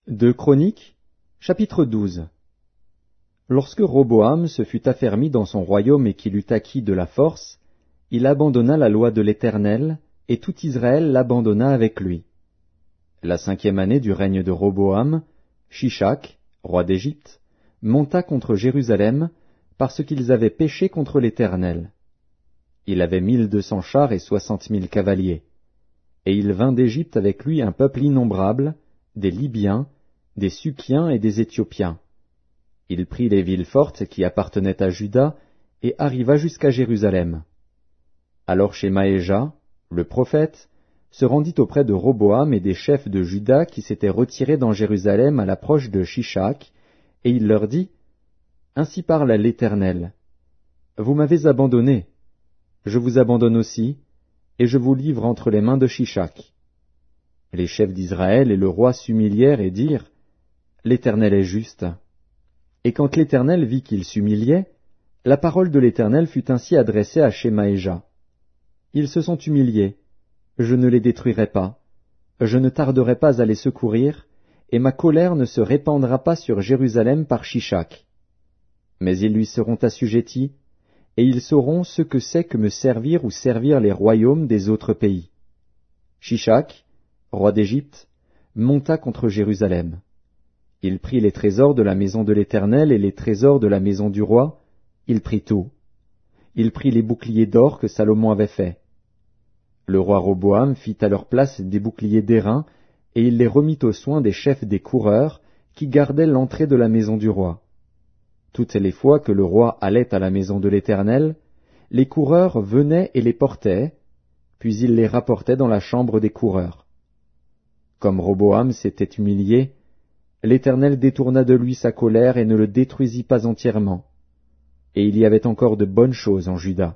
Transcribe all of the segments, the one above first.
Deux Chroniques, chapitre 12. Lorsque Roboam se fut affermi dans son royaume et qu'il eut acquis de la force, il abandonna la loi de l'Éternel, et tout Israël l'abandonna avec lui. La 5e année du règne de Roboam, Shishak, roi d'Égypte, monta contre Jérusalem, parce qu'ils avaient péché contre l'Éternel. Il avait 1200 chars et 60 000 cavaliers. Et il vint d'Égypte avec lui un peuple innombrable, des Libyens, des Sukkiens et des Éthiopiens. Il prit les villes fortes qui appartenaient à Juda, et arriva jusqu'à Jérusalem. Alors Shemaéja, le prophète, se rendit auprès de Roboam et des chefs de Juda qui s'étaient retirés dans Jérusalem à l'approche de Shishak, et il leur dit, « Ainsi parle l'Éternel. Vous m'avez abandonné, je vous abandonne aussi, et je vous livre entre les mains de Shishak. » Les chefs d'Israël et le roi s'humilièrent et dirent, « L'Éternel est juste. » Et quand l'Éternel vit qu'il s'humiliait, la parole de l'Éternel fut ainsi adressée à Shemaéja. Ils se sont humiliés, je ne les détruirai pas, je ne tarderai pas à les secourir, et ma colère ne se répandra pas sur Jérusalem par Shishak. Mais ils lui seront assujettis, et ils sauront ce que c'est que me servir ou servir les royaumes des autres pays. Shishak, roi d'Égypte, monta contre Jérusalem. Il prit les trésors de la maison de l'Éternel et les trésors de la maison du roi, il prit tout. Il prit les boucliers d'or que Salomon avait faits. Le roi Roboam fit à leur place des boucliers d'airain, et il les remit aux soins des chefs des coureurs, qui gardaient l'entrée de la maison du roi. Toutes les fois que le roi allait à la maison de l'Éternel, les coureurs venaient et les portaient, puis il les rapportait dans la chambre des coureurs. Comme Roboam s'était humilié, l'Éternel détourna de lui sa colère et ne le détruisit pas entièrement. Et il y avait encore de bonnes choses en Juda.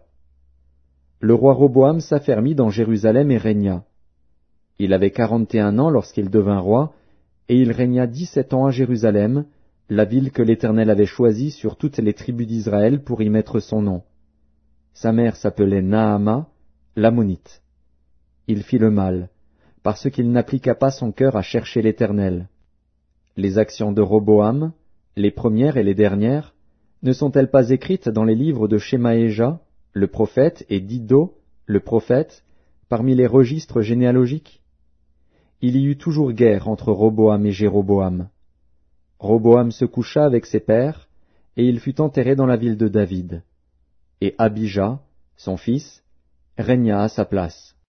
Le roi Roboam s'affermit dans Jérusalem et régna. Il avait 41 ans lorsqu'il devint roi, et il régna 17 ans à Jérusalem, la ville que l'Éternel avait choisie sur toutes les tribus d'Israël pour y mettre son nom. Sa mère s'appelait Naama, l'Ammonite. Il fit le mal, parce qu'il n'appliqua pas son cœur à chercher l'Éternel. Les actions de Roboam, les premières et les dernières, ne sont-elles pas écrites dans les livres de Shemaéja, le prophète, et d'Iddo, le prophète, parmi les registres généalogiques? Il y eut toujours guerre entre Roboam et Jéroboam. Roboam se coucha avec ses pères, et il fut enterré dans la ville de David. Et Abijah, son fils, régna à sa place.